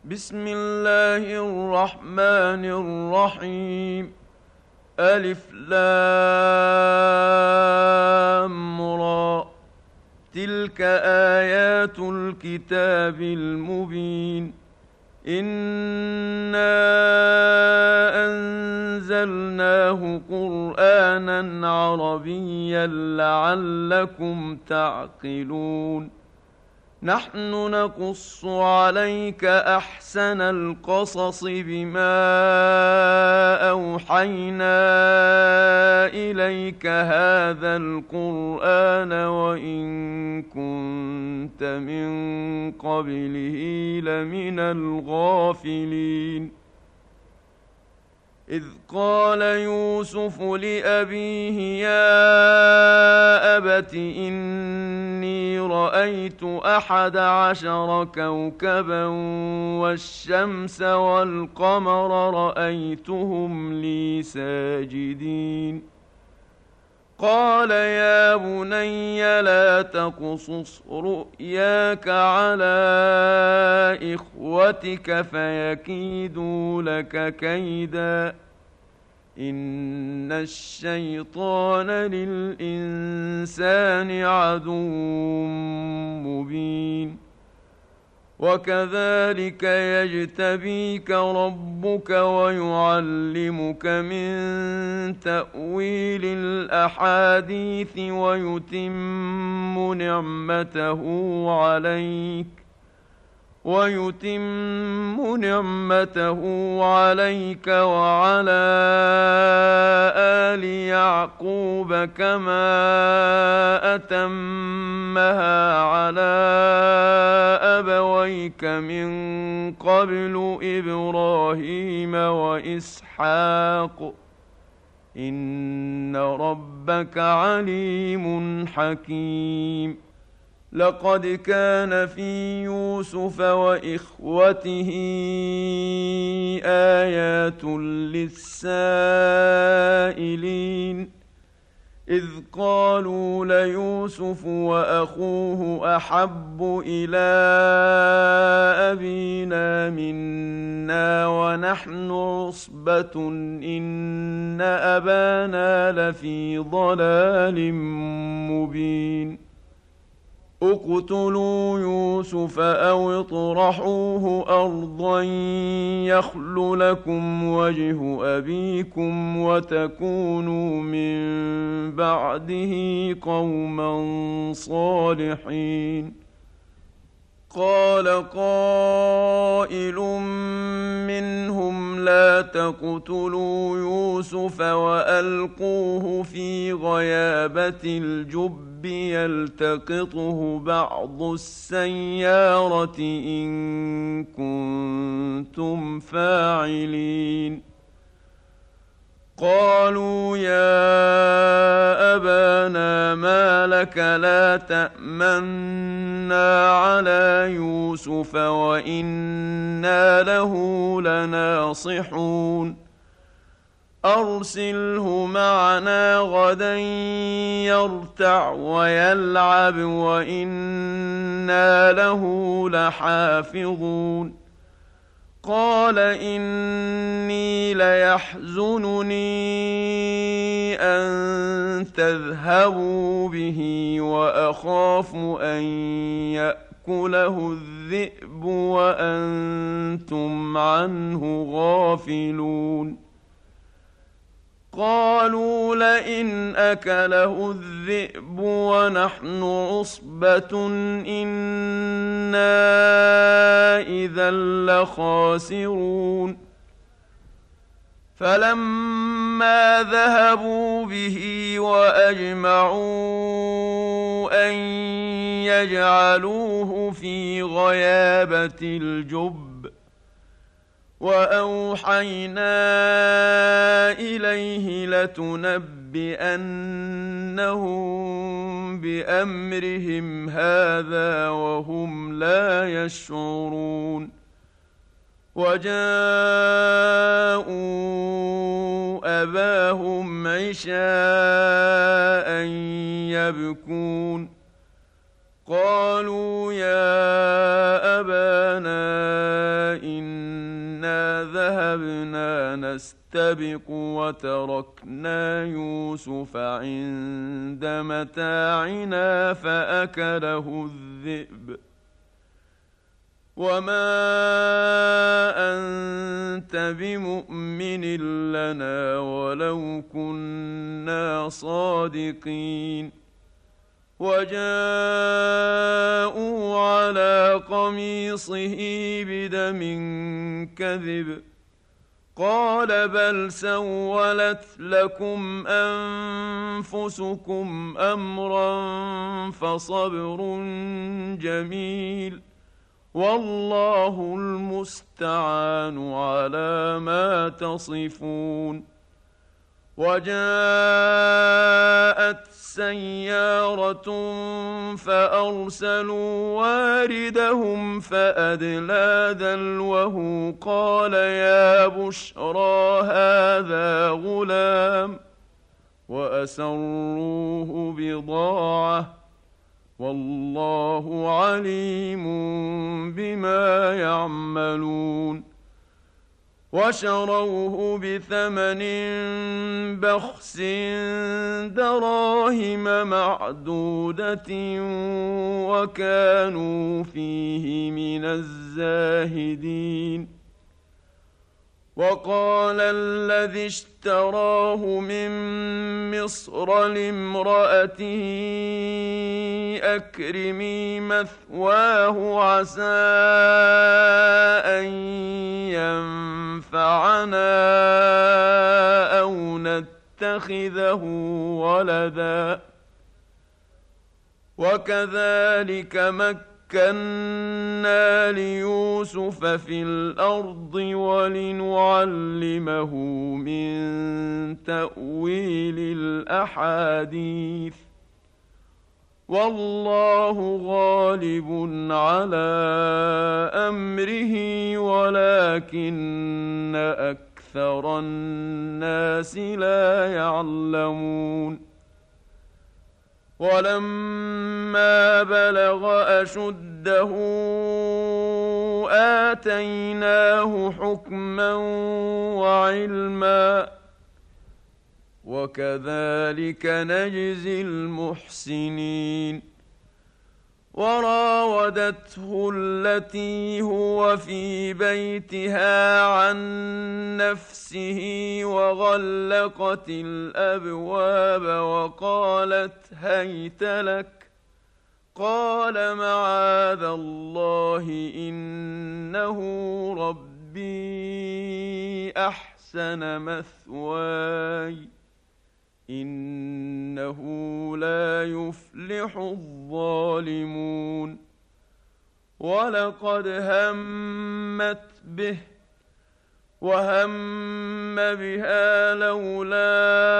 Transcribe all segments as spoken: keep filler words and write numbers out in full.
بسم الله الرحمن الرحيم. ألف لام را. تلك آيات الكتاب المبين. إنا أنزلناه قرآنا عربيا لعلكم تعقلون. نحن نقص عليك أحسن القصص بما أوحينا إليك هذا القرآن وإن كنت من قبله لمن الغافلين. إذ قال يوسف لأبيه يا أبت إني رأيت أحد عشر كوكبا والشمس والقمر رأيتهم لي ساجدين. قال يا بني لا تقصص رؤياك على إخوتك فيكيدوا لك كيدا إن الشيطان للإنسان عدو مبين. وكذلك يجتبيك ربك ويعلمك من تأويل الأحاديث ويتم نعمته عليك ويتم نعمته عليك وعلى آل يعقوب كما أتمها على أبويك من قبل إبراهيم وإسحاق إن ربك عليم حكيم. لقد كان في يوسف وإخوته آيات للسائلين إذ قالوا ليوسف وأخوه أحب إلى أبينا منا ونحن عصبة إن أبانا لفي ضلال مبين. اقتلوا يوسف أو اطرحوه أرضا يخل لكم وجه أبيكم وتكونوا من بعده قوما صالحين. قال قائل منهم لا تقتلوا يوسف وألقوه في غيابة الجب يلتقطه بعض السيارة إن كنتم فاعلين. قالوا يا أبانا ما لك لا تأمنا على يوسف وإنا له لناصحون. أرسله معنا غدا يرتع ويلعب وإنا له لحافظون. قال إني ليحزنني أن تذهبوا به وأخاف أن يأكله الذئب وأنتم عنه غافلون. قالوا لئن أكله الذئب ونحن عصبة إنا إذا لخاسرون. فلما ذهبوا به وأجمعوا أن يجعلوه في غيابة الجب وأوحينا إليه لتنبئنهم بأمرهم هذا وهم لا يشعرون. وجاءوا أباهم عشاء يبكون. قالوا يا أبانا إن يستبق وتركنا يوسف عند متاعنا فأكله الذئب وما أنت بمؤمن لنا ولو كنا صادقين وجاءوا على قميصه بدم كذب قال بل سولت لكم أنفسكم أمرا فصبر جميل والله المستعان على ما تصفون وجاءت سيارة فأرسلوا واردهم فأدلى دلوه قال يا بشرى هذا غلام وأسروه بضاعة والله عليم بما يعملون وشروه بثمن بخس دراهم معدودة وكانوا فيه من الزاهدين وقال الذي اشتراه من مصر لامرأته أكرمي مثواه عسى أن ينفعنا أو نتخذه ولدا وكذلك مكنا مكنا ليوسف في الأرض ولنعلمه من تأويل الأحاديث والله غالب على أمره ولكن أكثر الناس لا يعلمون ولما بلغ أشده آتيناه حكما وعلما وكذلك نجزي المحسنين وراودته التي هو في بيتها عن نفسه وغلقت الأبواب وقالت هيت لك قال معاذ الله إنه ربي أحسن مثواي إنه لا يفلح الظالمون ولقد همت به وهم بها لولا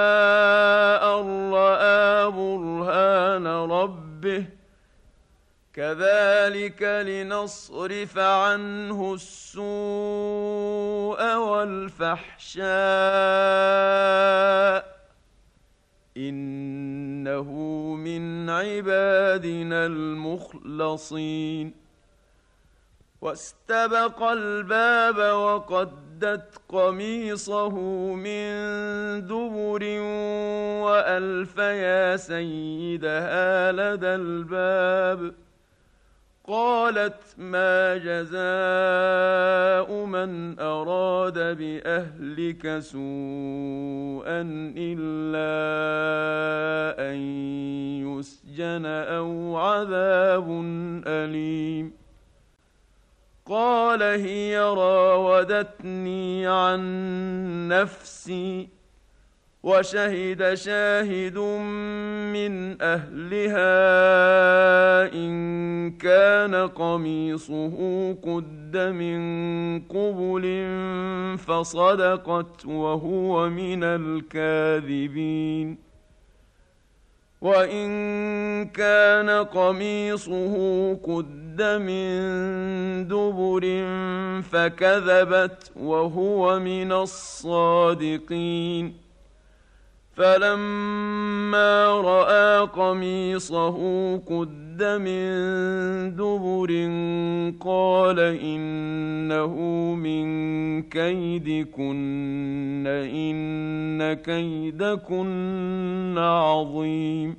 أن رأى برهان ربه كذلك لنصرف عنه السوء والفحشاء إنه من عبادنا المخلصين واستبق الباب وقدت قميصه من دبر وألف يا سيدها لدى الباب قالت ما جزاء من أراد بأهلك سوءا إلا أن يسجن أو عذاب أليم قال هي راودتني عن نفسي وشهد شاهد من أهلها إن كان قميصه قد من قبل فصدقت وهو من الكاذبين وإن كان قميصه قد من دبر فكذبت وهو من الصادقين فلما رأى قميصه قد من دبر قال إنه من كيدكن إن كيدكن عظيم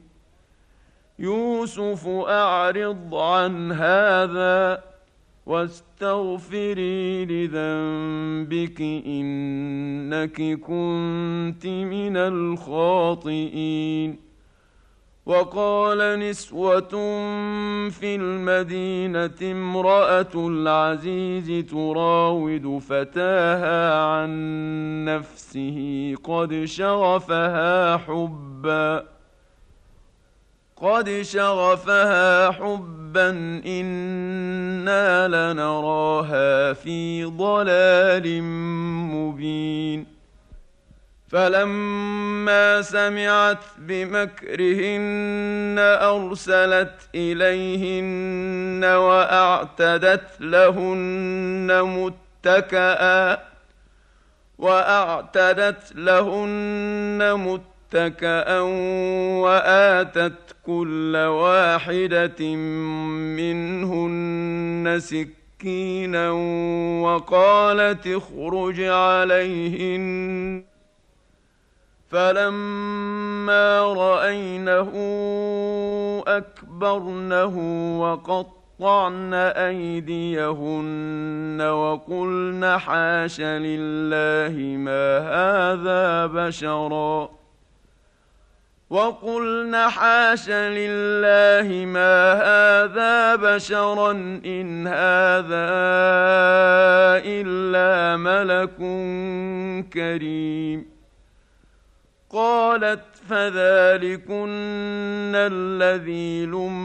يوسف أعرض عن هذا واستغفري لذنبك إنك كنت من الخاطئين. وقال نسوة في المدينة امرأة العزيز تراود فتاها عن نفسه قد شغفها حبا قد شغفها حبا إنا لنراها في ضلال مبين. فلما سمعت بمكرهن أرسلت إليهن وأعتدت لهن متكئا وأعتدت لهن متكئا متكئا وآتت كل واحدة منهن سكينا وقالت اخرج عليهن. فلما رأينه أكبرنه وقطعن أيديهن وقلن حاش لله ما هذا بشرا وقلن حاش لله ما هذا بشرا إن هذا إلا ملك كريم. قالت فذلكن الذي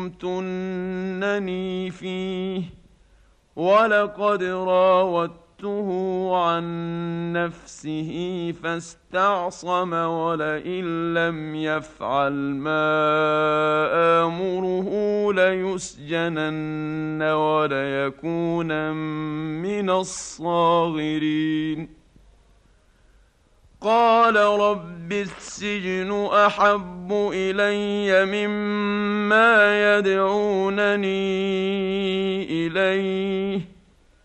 لمتنني فيه ولقد راودته عن نفسه فاستعصم ولئن لم يفعل ما آمره ليسجنن وليكون من الصاغرين. قال رب السجن أحب إلي مما يدعونني إليه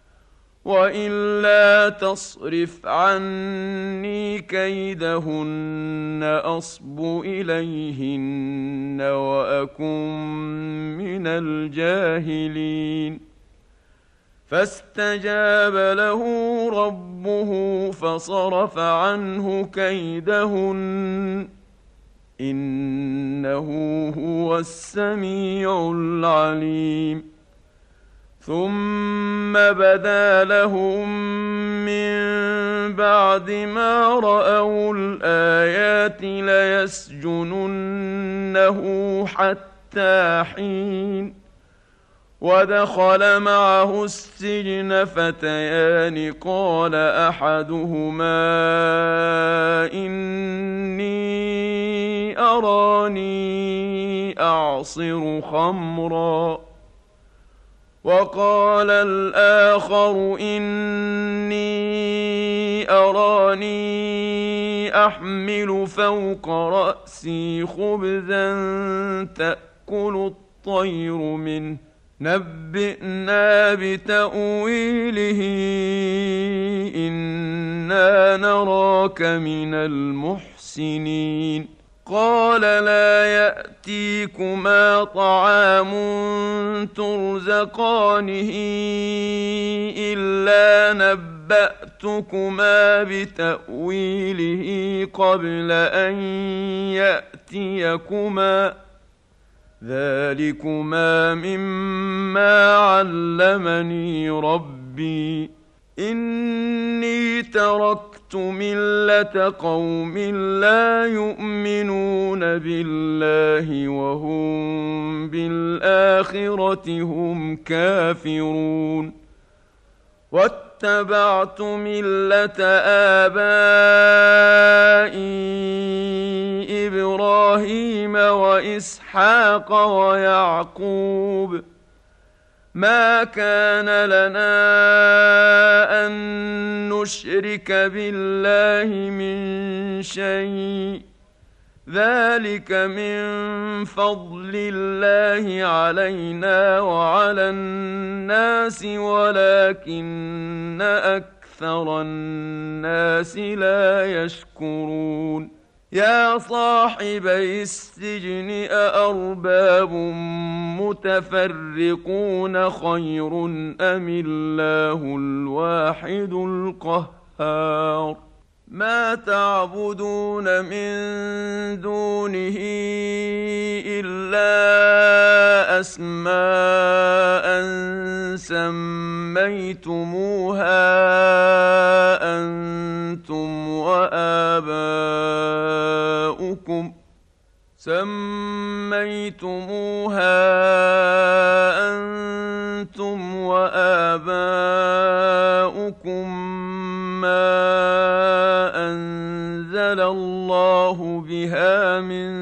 وإلا تصرف عني كيدهن أصب إليهن وأكن من الجاهلين. فاستجاب له ربه فصرف عنه كيدهن إنه هو السميع العليم. ثم بدا لهم من بعد ما رأوا الآيات ليسجننه حتى حين. ودخل معه السجن فتيان قال أحدهما إني أراني أعصر خمرا وقال الآخر إني أراني أحمل فوق رأسي خبزا تأكل الطير منه نبئنا بتأويله إنا نراك من المحسنين. قال لا يأتيكما طعام ترزقانه إلا نبأتكما بتأويله قبل أن يأتيكما ذلكما مما علمني ربي إني تركت ملة قوم لا يؤمنون بالله وهم بالآخرة هم كافرون واتبعت ملة آبائي إبراهيم وإسحاق ويعقوب ما كان لنا أن نشرك بالله من شيء ذلك من فضل الله علينا وعلى الناس ولكن أكثر الناس لا يشكرون يا صاحبي السجن أأرباب متفرقون خير أم الله الواحد القهار ما تعبدون من دونه إلا أسماء سميتموها أنتم وآباؤكم سميتموها أنتم وآباؤكم ما أنزل الله بها من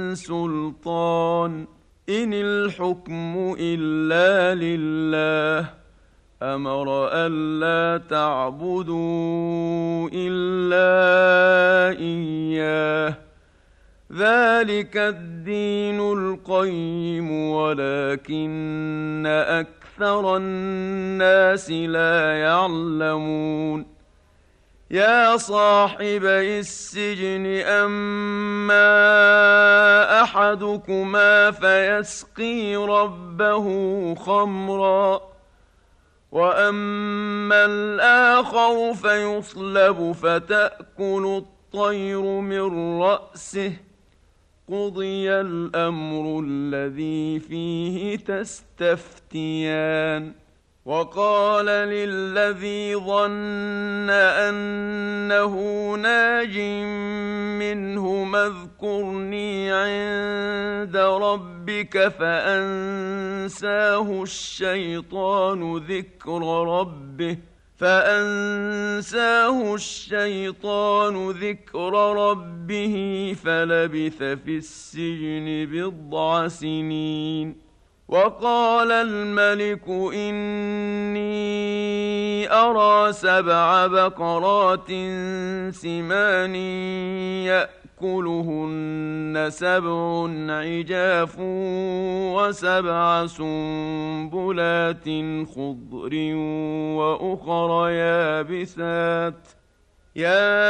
سلطان إن الحكم إلا لله أمر ألا تعبدوا إلا إياه ذلك الدين القيم ولكن أكثر الناس لا يعلمون يا صاحبي السجن أما أحدكما فيسقي ربه خمرا وأما الآخر فيصلب فتأكل الطير من رأسه قضي الأمر الذي فيه تستفتيان وقال للذي ظن أنه ناج منهما اذكرني عند ربك فأنساه الشيطان ذكر ربه فأنساه الشيطان ذكر ربه فلبث في السجن بضع سنين وقال الملك إني أرى سبع بقرات سمان يأكلهن سبع عجاف وسبع سنبلات خضر وأخر يابسات يا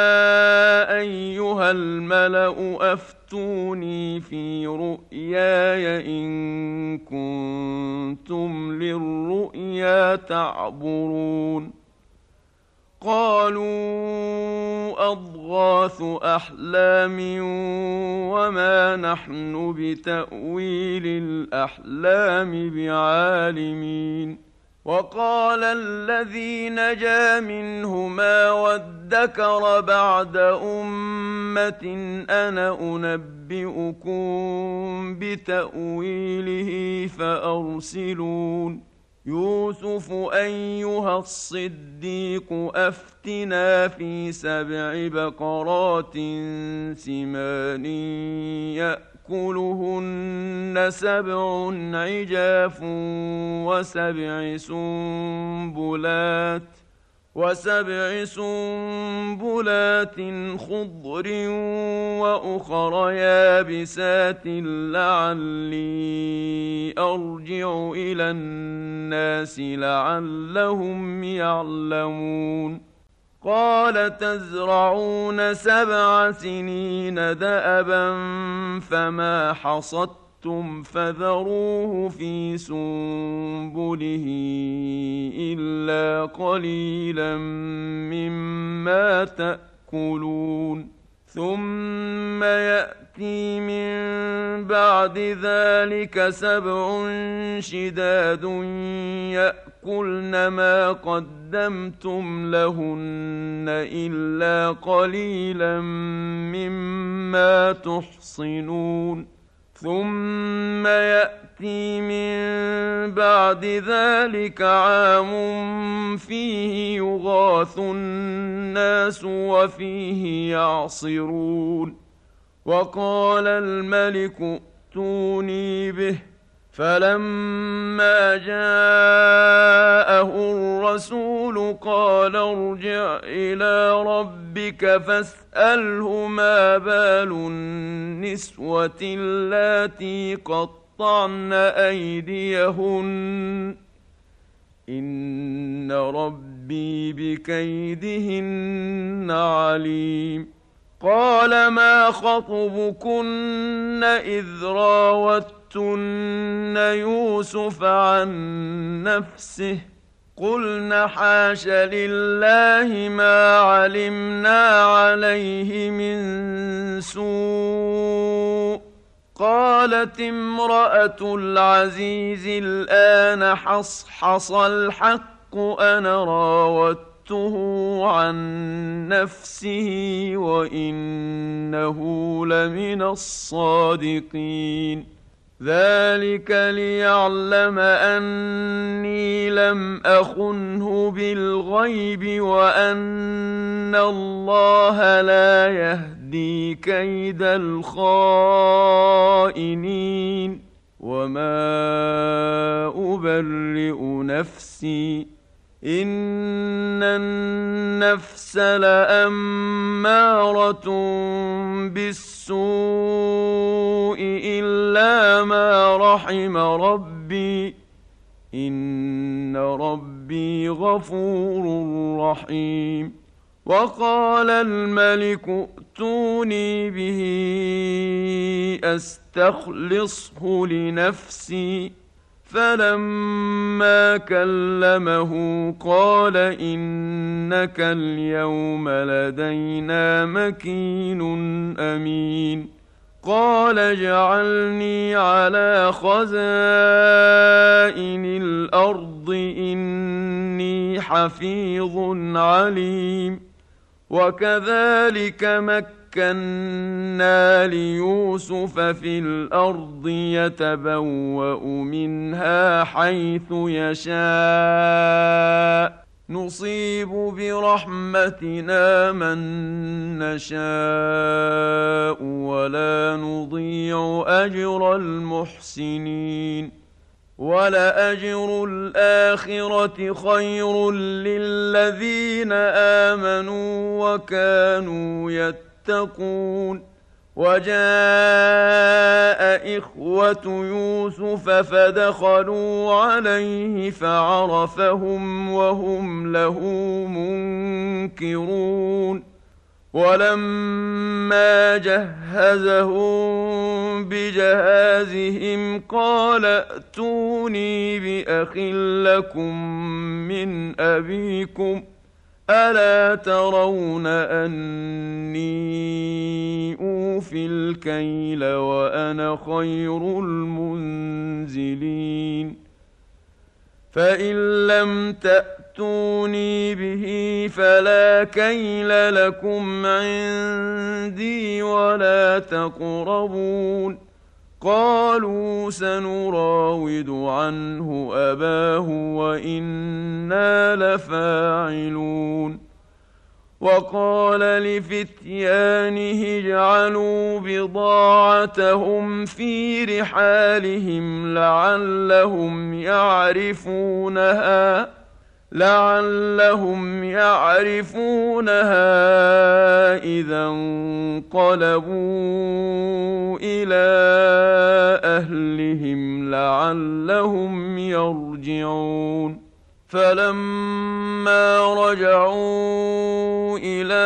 أيها الملأ أفتوني في رؤياي إن كنتم للرؤيا تعبرون قالوا أضغاث أحلام وما نحن بتأويل الأحلام بعالمين وقال الذي نجا منهما وادكر بعد أمة أنا أنبئكم بتأويله فأرسلون يوسف أيها الصديق أفتنا في سبع بقرات سمان يأكلهن سبع عجاف وسبع سنبلات وسبع سنبلات خضر وأخر يابسات لعلي أرجع إلى الناس لعلهم يعلمون قال تزرعون سبع سنين دأبا فما حصدتم فذروه في سنبله إلا قليلا مما تأكلون ثم يأتي من بعد ذلك سبع شداد يأكلن ما قدمتم لهن إلا قليلا مما تحصنون ثم يأتي من بعد ذلك عام فيه يغاث الناس وفيه يعصرون وقال الملك ائتوني به فلما جاءه الرسول قال ارجع إلى ربك فاسأله ما بال النسوة اللاتي قطعن أيديهن إن ربي بكيدهن عليم. قال ما خطبكن إذ راوتن يوسف عن نفسه قلن حاش لله ما علمنا عليه من سوء. قالت امرأة العزيز الآن حصحص الحق أنا راودته عن نفسه وإنه لمن الصادقين. ذلك ليعلم أني لم أخنه بالغيب وأن الله لا يهدي كيد الخائنين. وما أبرئ نفسي إن النفس لأمارة بالسوء إلا ما رحم ربي إن ربي غفور رحيم. وقال الملك ائتوني به أستخلصه لنفسي فلما كلمه قال إنك اليوم لدينا مكين أمين. قال اجعلني على خزائن الأرض إني حفيظ عليم. وكذلك مكنا ليوسف في الأرض يتبوأ منها حيث يشاء نصيب برحمتنا من نشاء ولا نضيع أجر المحسنين. ولأجر الآخرة خير للذين آمنوا وكانوا يتقون. وجاء إخوة يوسف فدخلوا عليه فعرفهم وهم له منكرون. ولما جهزهم بجهازهم قال ائتوني بأخ لكم من أبيكم ألا ترون أني أوفي الكيل وأنا خير المنزلين. فإن لم تأتوني به فلا كيل لكم عندي ولا تقربون. قالوا سنراود عنه أباه وإنا لفاعلون. وقال لفتيانه اجعلوا بضاعتهم في رحالهم لعلهم يعرفونها لعلهم يعرفونها إذا انقلبوا إلى أهلهم لعلهم يرجعون. فلما رجعوا إلى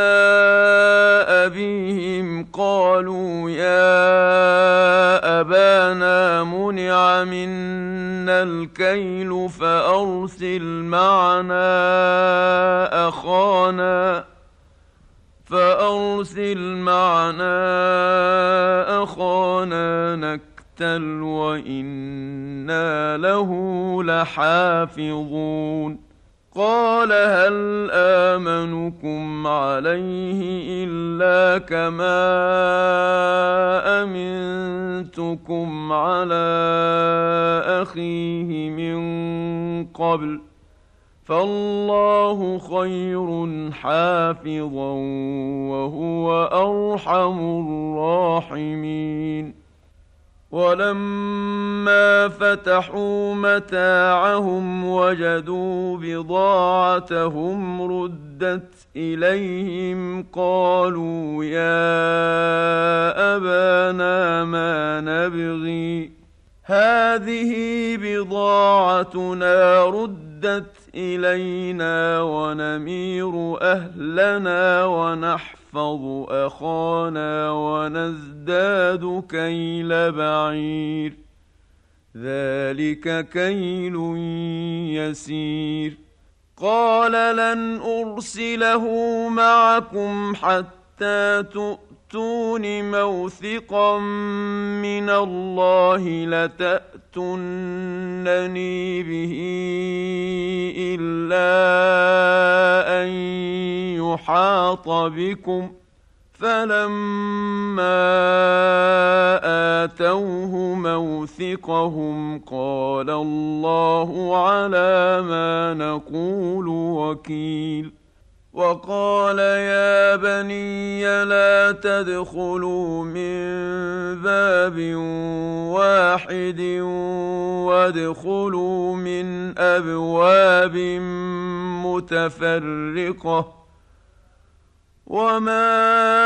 أبيهم قالوا يا أبانا منع منا الكيل فأرسل معنا أخانا فأرسل معنا أخانا نكتل وإنا له لحافظون. قال هل آمنكم عليه إلا كما أمنتكم على أخيه من قبل فالله خير حافظا وهو أرحم الراحمين. ولما فتحوا متاعهم وجدوا بضاعتهم ردت إليهم قالوا يا أبانا ما نبغي هذه بضاعتنا ردت إلينا ونمير أهلنا ونحفظ أخانا ونزداد كيل بعير ذلك كيل يسير قال لن أرسله معكم حتى تؤتون موثقا من الله لتأتونني به إلا أن يحاط بكم فلما آتوه موثقهم قال الله على ما نقول وكيل وقال يا بني لا تدخلوا من باب واحد وادخلوا من أبواب متفرقة وما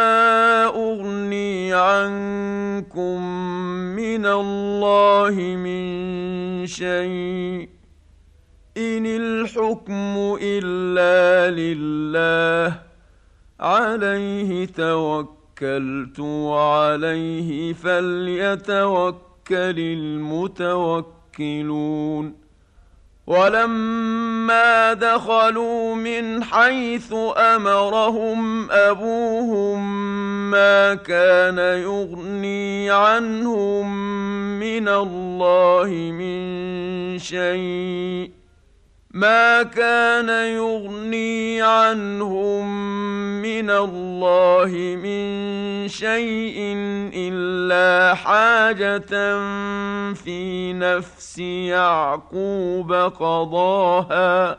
أغني عنكم من الله من شيء إن الحكم إلا لله عليه توكلت وعليه فليتوكل المتوكلون ولما دخلوا من حيث أمرهم أبوهم ما كان يغني عنهم من الله من شيء ما كان يغني عنهم من الله من شيء إلا حاجة في نفس يعقوب قضاها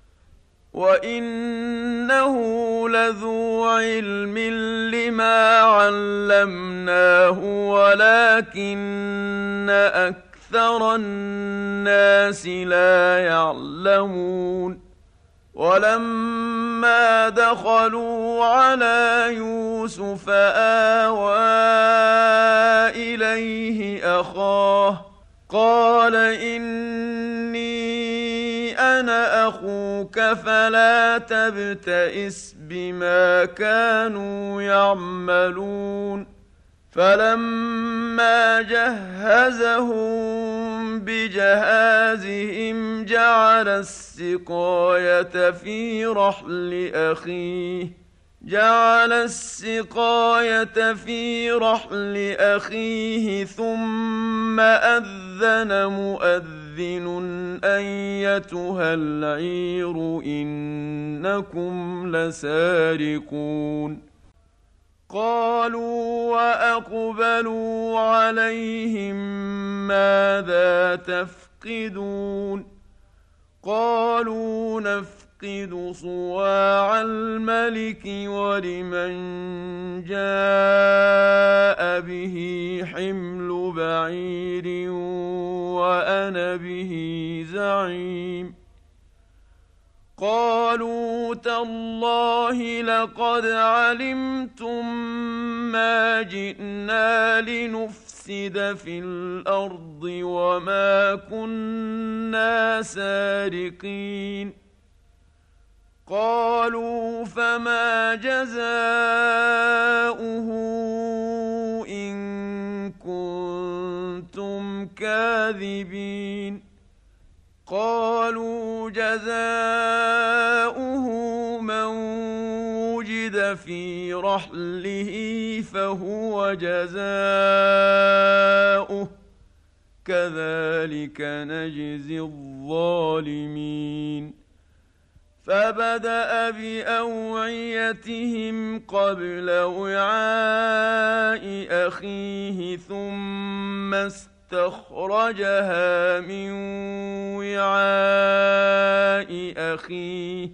وإنه لذو علم لما علمناه ولكن أكثر أكثر الناس لا يعلمون ولما دخلوا على يوسف آوى إليه أخاه قال إني أنا أخوك فلا تبتئس بما كانوا يعملون فلما جهزهم بجهازهم جعل السقاية في رحل أخيه جعل السقاية في رحل أخيه ثم أذن مؤذن أيتها العير إنكم لسارقون قالوا وأقبلوا عليهم ماذا تفقدون قالوا نفقد صواع الملك ولمن جاء به حمل بعير وأنا به زعيم قالوا تالله لقد علمتم ما جئنا لنفسد في الأرض وما كنا سارقين قالوا فما جزاؤه إن كنتم كاذبين قالوا جزاؤه من وجد في رحله فهو جزاؤه كذلك نجزي الظالمين فبدأ بأوعيتهم قبل وعاء أخيه ثم استخرجها من وعاء أخيه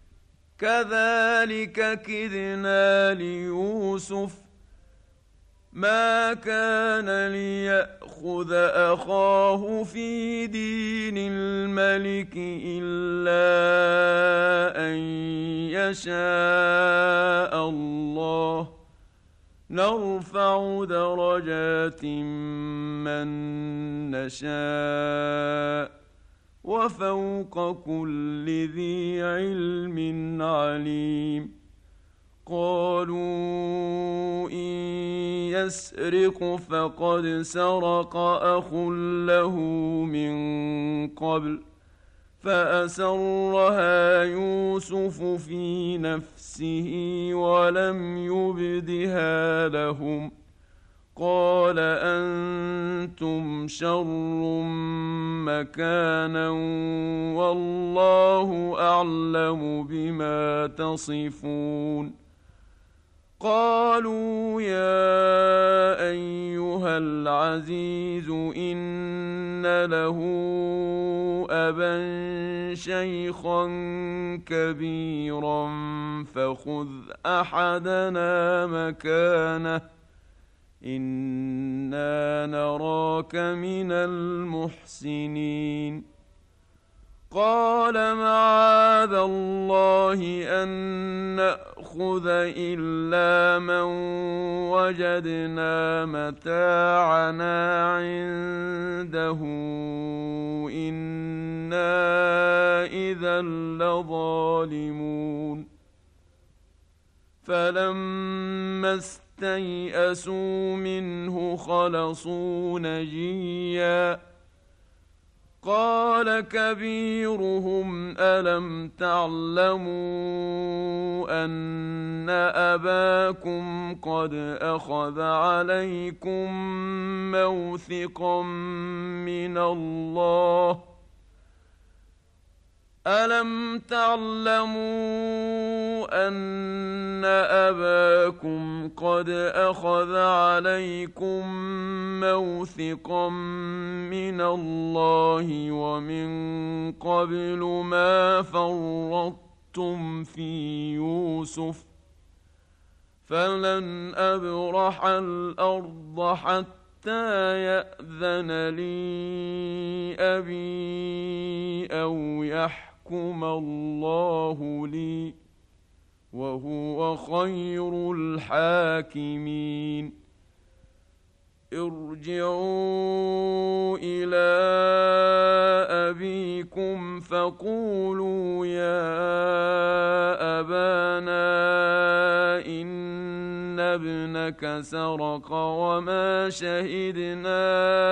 كذلك كدنا ليوسف ما كان ليأخذ أخاه في دين الملك إلا أن يشاء الله نرفع درجات من نشاء وفوق كل ذي علم عليم. قالوا إن يسرق فقد سرق أخ له من قبل فأسرها يوسف في نفسه ولم يبدها لهم قال أنتم شر مكانا والله أعلم بما تصفون. قالوا يا أيها العزيز إن له أبا شيخا كبيرا فخذ أحدنا مكانه إنا نراك من المحسنين. قال معاذ الله أن نأخذ إلا من وجدنا متاعنا عنده إنا إذا لظالمون. فلما استيئسوا منه خلصوا نجيا قال كبيرهم ألم تعلموا أن أباكم قد أخذ عليكم موثقا من الله ألم تعلموا أن أباكم قد أخذ عليكم موثقا من الله ومن قبل ما فرطتم في يوسف فلن أبرح الأرض حتى يأذن لي أبي أو يحكم يحكم الله لي وهو خير الحاكمين. ارجعوا إلى أبيكم فقولوا يا أبانا إن ابنك سرق وما شهدنا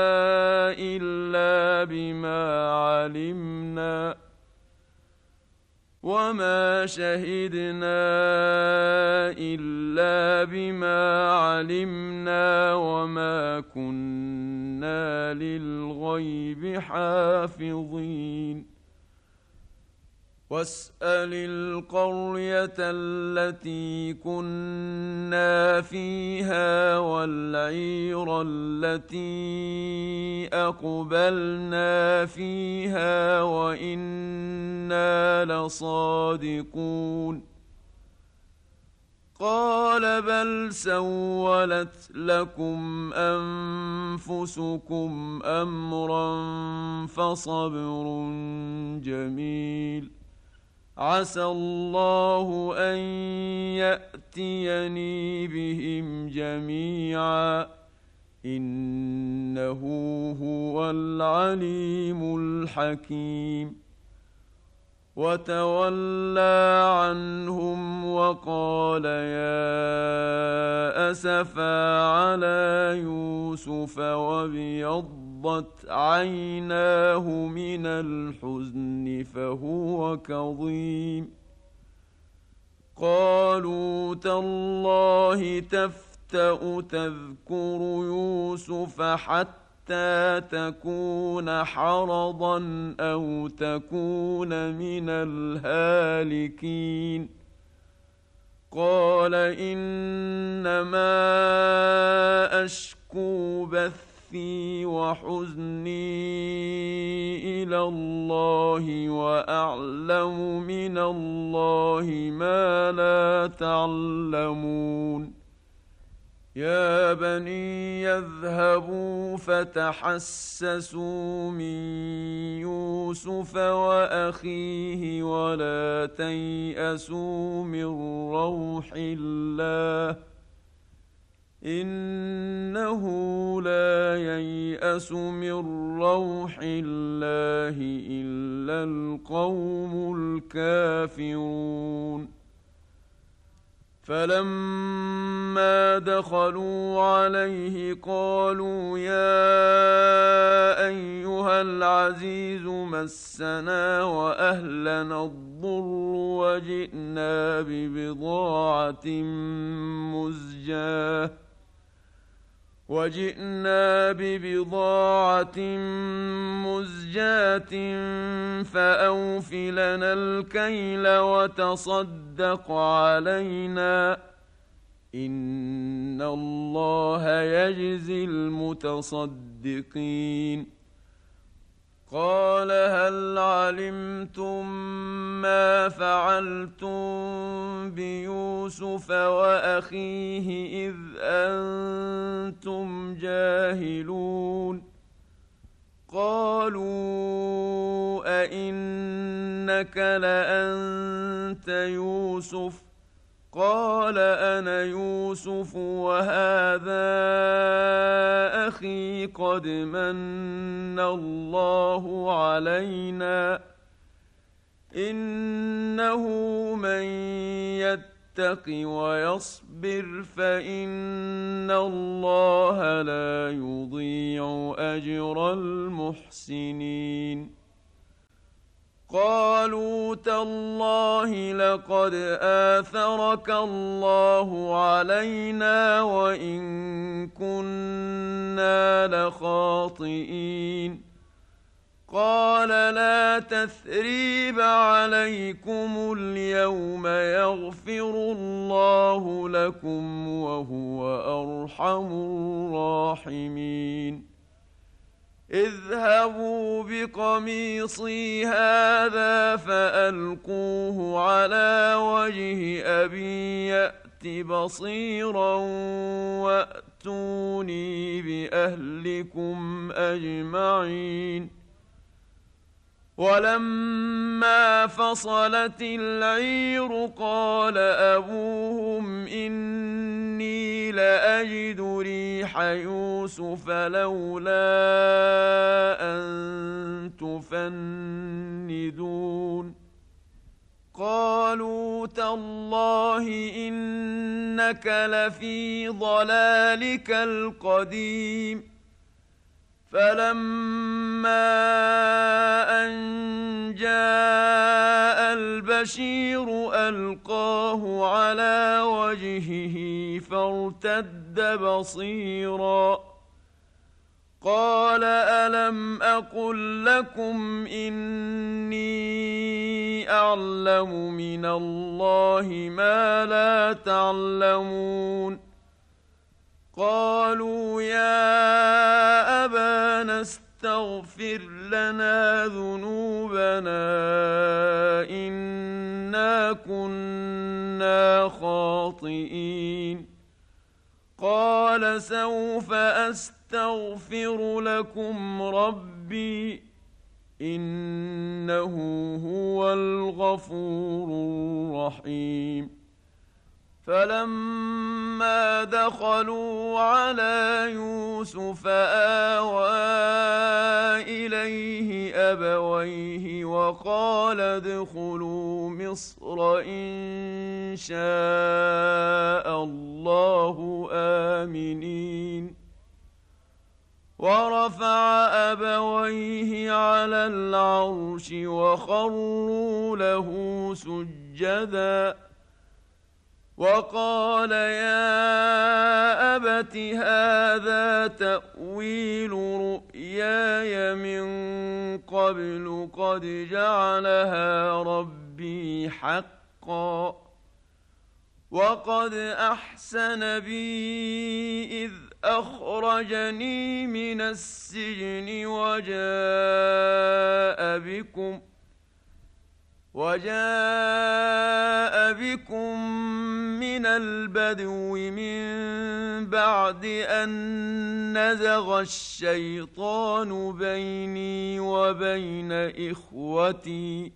إلا بما علمنا وما شهدنا إلا بما علمنا وما كنا للغيب حافظين. واسأل القرية التي كنا فيها والعير التي أقبلنا فيها وإنا لصادقون. قال بل سولت لكم أنفسكم أمرا فصبر جميل عسى الله أن يأتيني بهم جميعا إنه هو العليم الحكيم. وتولى عنهم وقال يا أسفا على يوسف وابيضت عيناه من الحزن فهو كظيم. قالوا تالله تفتأ تذكر يوسف حتى حتى تكون حرضا أو تكون من الهالكين. قال إنما أشكو بثي وحزني إلى الله وأعلم من الله ما لا تعلمون. يا بني يذهبوا فتحسسوا من يوسف وأخيه ولا تيأسوا من روح الله إنه لا ييأس من روح الله إلا القوم الكافرون فلما دخلوا عليه قالوا يا أيها العزيز مسنا وأهلنا الضر وجئنا ببضاعة مزجاة وجئنا ببضاعة مزجاة فأوف لنا الكيل وتصدق علينا إن الله يجزي المتصدقين قال هل علمتم ما فعلتم بيوسف وأخيه إذ أنتم جاهلون قالوا أئنك لأنت يوسف قال أنا يوسف وهذا أخي قد من الله علينا إنه من يتق ويصبر فإن الله لا يضيع أجر المحسنين قالوا تالله لقد آثرك الله علينا وإن كنا لخاطئين قال لا تثريب عليكم اليوم يغفر الله لكم وهو أرحم الراحمين اذهبوا بقميصي هذا فألقوه على وجه أبي يأت بصيرا وأتوني بأهلكم أجمعين ولما فصلت العير قال أبوهم إني لأجد ريح يوسف لولا أن تفندون قالوا تالله إنك لفي ضلالك القديم فلما أن جاء البشير ألقاه على وجهه فارتد بصيرا قال ألم أقل لكم إني أعلم من الله ما لا تعلمون قالوا يا أبانا استغفر لنا ذنوبنا إنا كنا خاطئين قال سوف أستغفر لكم ربي إنه هو الغفور الرحيم فلما دخلوا على يوسف آوى إليه أبويه وقال ادخلوا مصر إن شاء الله آمنين ورفع أبويه على العرش وخروا له سجداً وقال يا أبت هذا تأويل رؤياي من قبل قد جعلها ربي حقا وقد أحسن بي إذ أخرجني من السجن وجاء بكم وجاء بكم من من البدو من بعد أن نزغ الشيطان بيني وبين إخوتي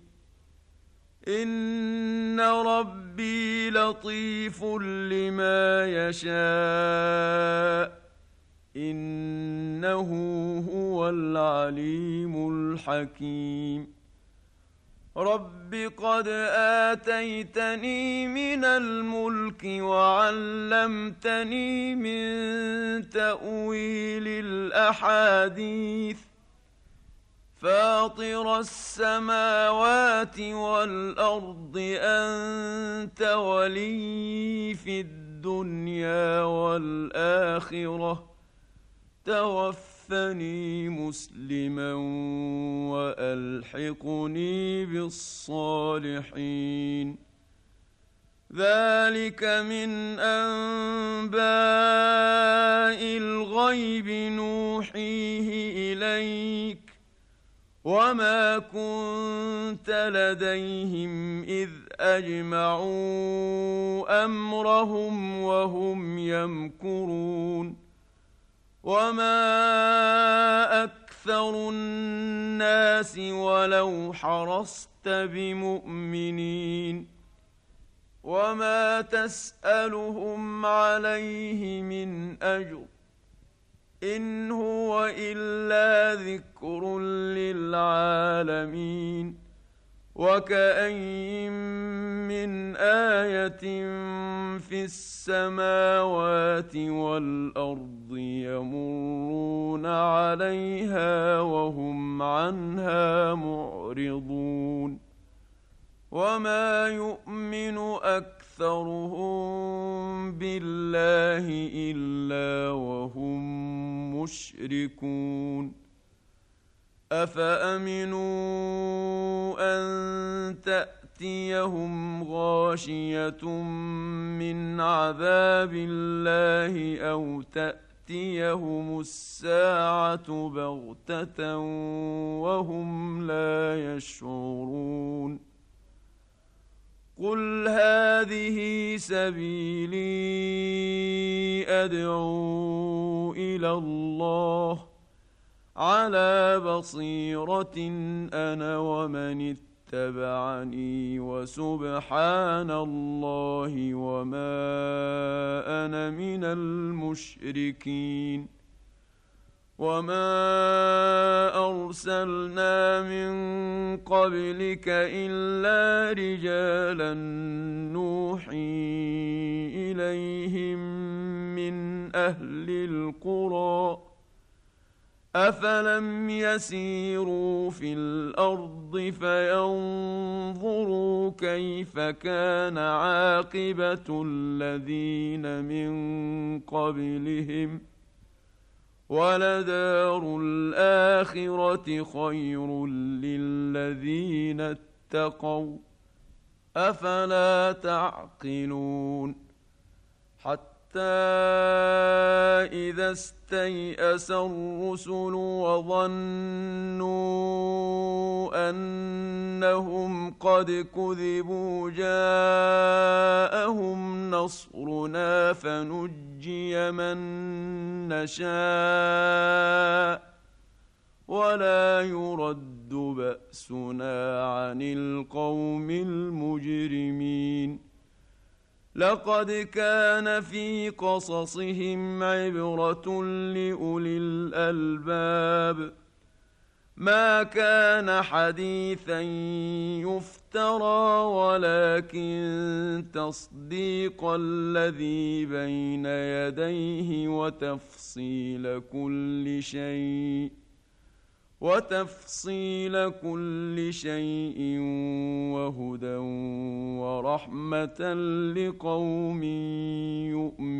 إن ربي لطيف لما يشاء إنه هو العليم الحكيم رب قد آتيتني من الملك وعلمتني من تأويل الأحاديث فاطر السماوات والأرض أنت ولي في الدنيا والآخرة توفني مسلما وألحقني بالصالحين ذلك من أنباء الغيب نوحيه إليك وما كنت لديهم إذ أجمعوا أمرهم وهم يمكرون وما أكثر الناس ولو حرصت بمؤمنين وما تسألهم عليه من أجر إن هو إلا ذكر للعالمين وكأين من آية في السماوات والأرض يمرون عليها وهم عنها معرضون وما يؤمن أكثرهم بالله إلا وهم مشركون أفأمنوا أن تأتيهم غاشية من عذاب الله أو تأتيهم الساعة بغتة وهم لا يشعرون قل هذه سبيلي أدعو إلى الله على بصيرة أنا ومن اتبعني وسبحان الله وما أنا من المشركين وما أرسلنا من قبلك إلا رجالا نوحي إليهم من أهل القرى أفلم يسيروا في الأرض فينظروا كيف كان عاقبة الذين من قبلهم ولدار الآخرة خير للذين اتقوا أفلا تعقلون حتى إذا استيأس الرسل وظنوا أنهم قد كذبوا جاءهم نصرنا فنجي من نشاء ولا يرد بأسنا عن القوم المجرمين لقد كان في قصصهم عبرة لأولي الألباب ما كان حديثا يفترى ولكن تصديق الذي بين يديه وتفصيل كل شيء وتفصيل كل شيء وهدى ورحمة لقوم يؤمنون